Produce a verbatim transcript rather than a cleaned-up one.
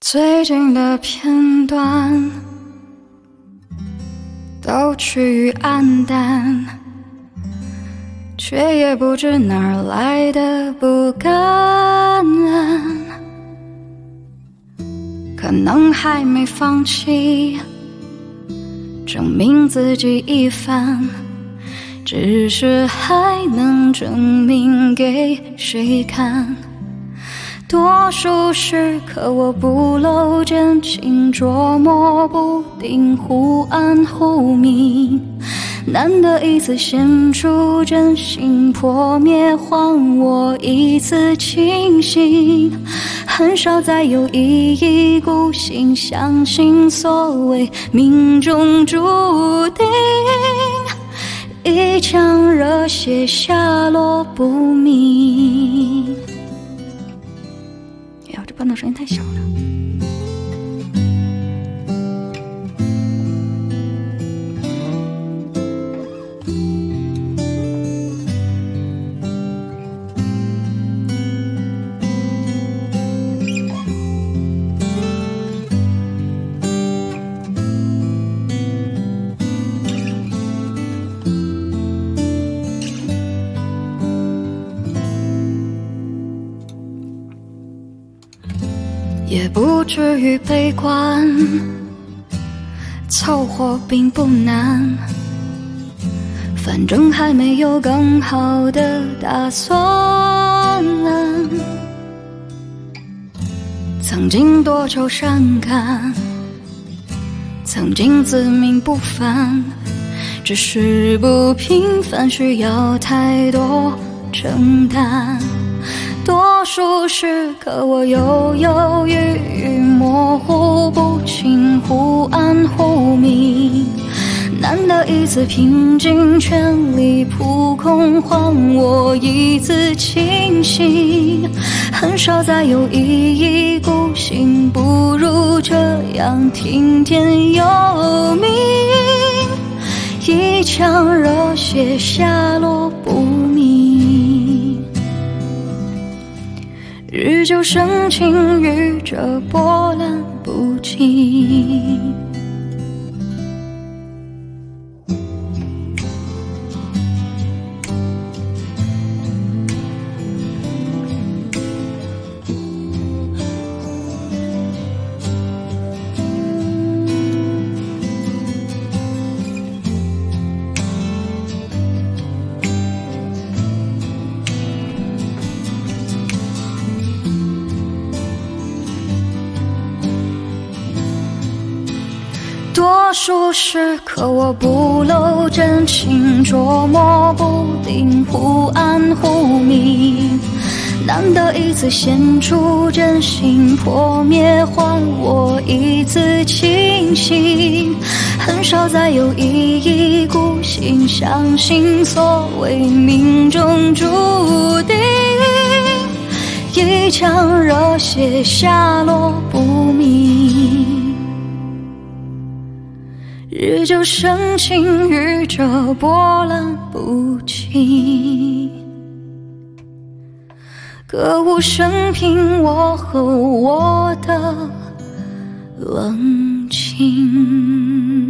最近的片段都趋于黯淡，却也不知哪儿来的不甘安。可能还没放弃，证明自己一番，只是还能证明给谁看？多数时刻我不露真情，捉摸不定，忽暗忽明。难得一次献出真心，破灭还我一次清醒。很少再有一意孤行，相信所谓命中注定。一腔热血下落不明。哎呀，这伴奏声音太小了。也不至于悲观，凑合并不难，反正还没有更好的打算。曾经多愁善感，曾经自命不凡，只是不平凡，需要太多承担。多数时刻我犹犹豫豫，模糊不清，忽暗忽明。难得一次平静，全力扑空，还我一次清醒。很少再有一意孤行，不如这样听天由命。一腔热血下落不明，日久生情，与这波澜不惊。多数时刻我不露真情，捉摸不定，忽暗忽明。难得一次献出真心，破灭还我一次清醒。很少再有一意孤行，相信所谓命中注定。一腔热血下落不明，日久生情，与这波澜不惊。歌舞升平，我和我的冷清。